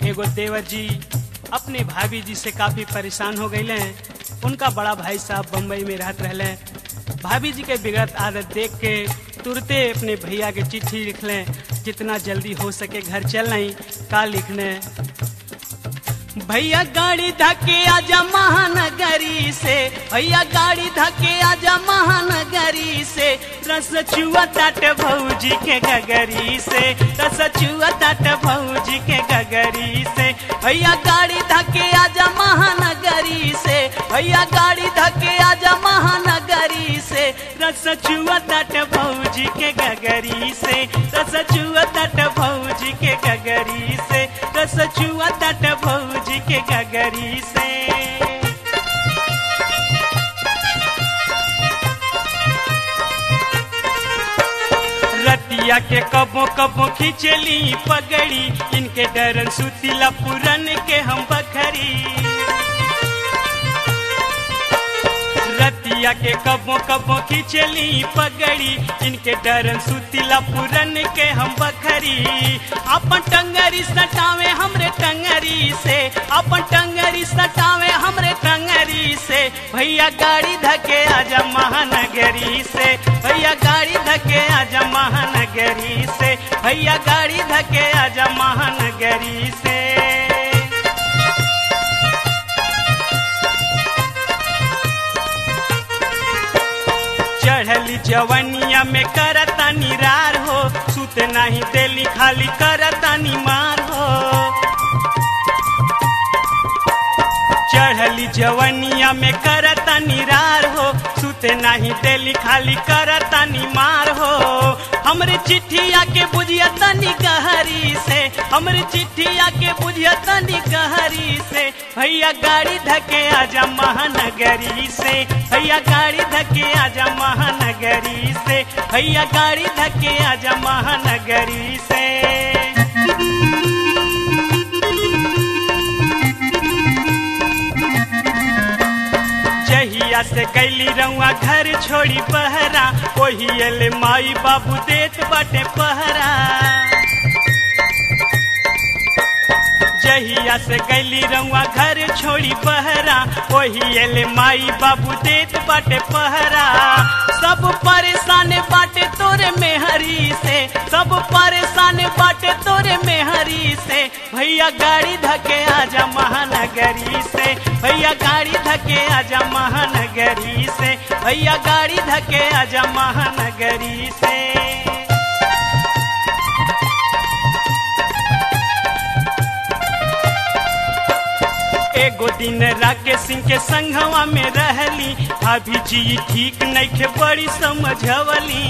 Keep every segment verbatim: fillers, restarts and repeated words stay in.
एगो देवर जी अपने भाभी जी से काफी परेशान हो गए हैं। उनका बड़ा भाई साहब बम्बई में रहते रहले। भाभी जी के बिगड़त आदत देख के तुरते अपने भैया के चिट्ठी लिख लें, जितना जल्दी हो सके घर चल नहीं का लिखने। भैया गाड़ी धके आजा महानगरी से, भैया गाड़ी धके आजा महानगरी से, रस चुआ ताट भौजी के गगरी से, रस चुआ ताट भौजी के गगरी से। भैया गाड़ी धके आजा महानगरी से, भैया गाड़ी धके आजा महानगरी से, रस चुआ ताट भौजी के गगरी से, रस चुआ ताट भौजी के गगरी से, रस चुआ ताट भौजी के गगरी से। रतिया के कबो कबो खिंचली पगड़ी, इनके डरन सुतीला पुरन के हम बखरी। रतिया के कबो कबो खिंचली पगड़ी, इनके डरन सुतीला पुरन के हम बखरी। अपन टंगरी सटावे हमरे टंगरी से, अपन टंगरी सटावे हमरे टंगरी से। भैया गाड़ी धके आजा महानगरी से, भैया गाड़ी धके आजा महानगरी से, भैया गाड़ी धके आजा महानगरी से। चढ़ली जवनिया में करता निरार हो, सुते नहीं देली खाली करता निमार हो। चढ़ली जवनिया में करता निरार हो, सुते नहीं देली खाली करता निमार हो। हमरे चिट्ठिया के बुझिया तनी गहरी से, हमरे चिट्ठिया के बुझिया तनी गहरी से। भैया गाड़ी धके आजा महानगरी से, भैया गाड़ी धके आजा महानगरी से, भैया गाड़ी धके आजा महानगरी से। जहिया से गैली रउआ घर छोड़ी बहरा, वही एले माई बाबू देत बाटे पहरा। जहिया से गैली रउआ घर छोड़ी बहरा, वही एले माई बाबू देत बाटे पहरा। सब परेशान बाटे तोरे मेहरी से, सब परेशान बाटे तोरे मेहरी से। भैया गाड़ी धके आजा महानगरी से, भैया गाड़ी धके आजा महानगरी से, भैया गाड़ी धके आजा महानगरी से। एगो दिन राकेश सिंह के संघवा में रहली, भाभी जी ठीक नइखे बड़ी समझवली।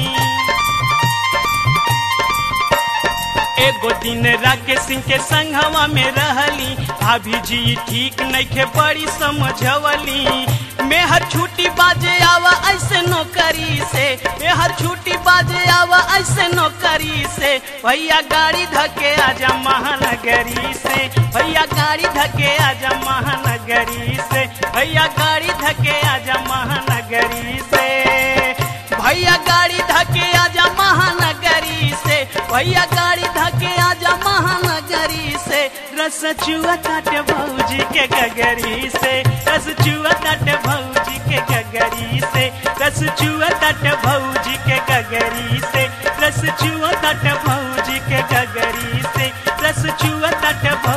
एगो दिन राकेश सिंह के संघवा में रहली, भाभी जी ठीक नइखे बड़ी समझवली। मेहर छुट्टी बाजे आवा ऐसे नौकरी से, मेहर छुट्टी बाजे आवा ऐसे नौकरी से। भैया गाड़ी धके आजा महानगरी से, भैया गाड़ी धके आजा महानगरी से, भैया गाड़ी धके आजा महानगरी से। भैया गाड़ी धके आजा महानगरी से, भैया गाड़ी धके आजा महानगरी से। रस चुआ ताट भौजी के गगरी से, रस चुआ ताट भौजी के गगरी से, रस चुआ ताट भौजी के गगरी से, रस चुआ ताट भौजी के गगरी से, रस चुआ ताट